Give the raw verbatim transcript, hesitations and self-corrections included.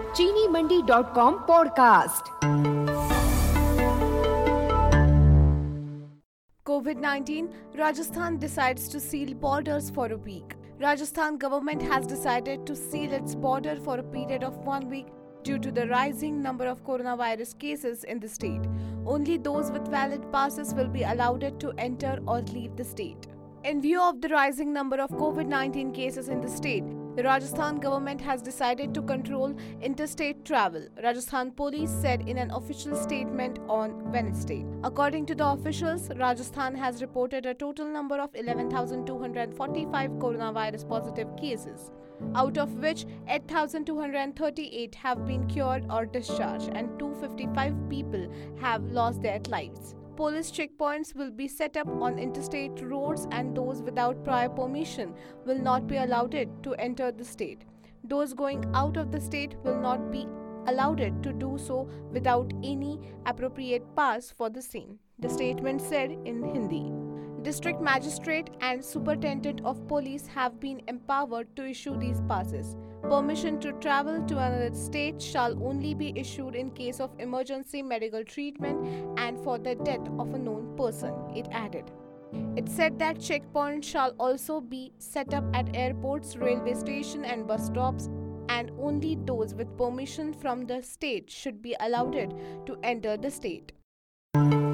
चीनी Mandi dot com podcast. COVID nineteen, Rajasthan decides to seal borders for a week. Rajasthan government has decided to seal its border for a period of one week due to the rising number of coronavirus cases in the state. Only those with valid passes will be allowed to enter or leave the state. In view of the rising number of COVID nineteen cases in the state, the Rajasthan government has decided to control interstate travel, Rajasthan police said in an official statement on Wednesday. According to the officials, Rajasthan has reported a total number of eleven thousand two hundred forty-five coronavirus positive cases, out of which eight thousand two hundred thirty-eight have been cured or discharged and two hundred fifty-five people have lost their lives. Police checkpoints will be set up on interstate roads and those without prior permission will not be allowed to enter the state. Those going out of the state will not be allowed to do so without any appropriate pass for the same, the statement said in Hindi. District magistrate and superintendent of police have been empowered to issue these passes. Permission to travel to another state shall only be issued in case of emergency medical treatment and for the death of a known person, it added. It said that checkpoints shall also be set up at airports, railway stations and bus stops, and only those with permission from the state should be allowed to enter the state.